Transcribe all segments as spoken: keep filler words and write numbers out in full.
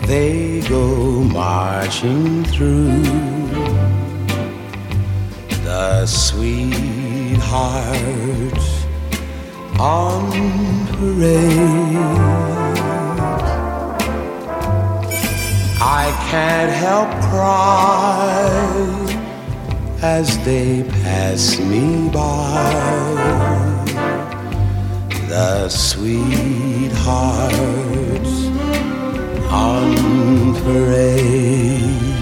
they go marching through the sweethearts on parade. I can't help cry as they pass me by, the sweethearts on parade.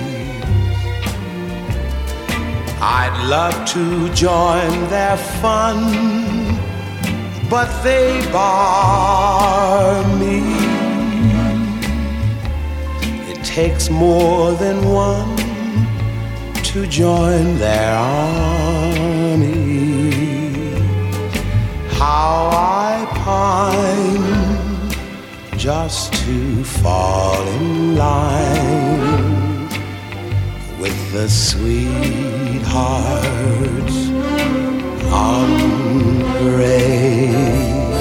I'd love to join their fun, but they bar me. It takes more than one to join their army. How I pine just to fall in line with the sweethearts on parade.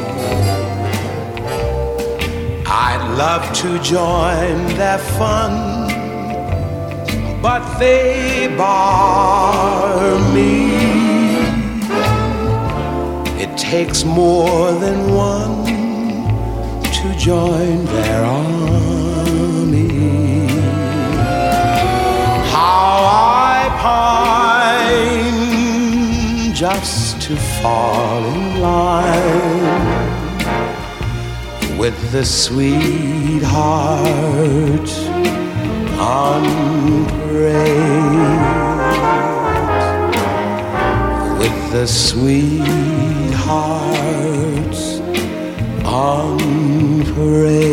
I'd love to join their fun, but they bar me. It takes more than one to join their army. How I pine just to fall in line with the sweetheart on parade, with the sweethearts on parade.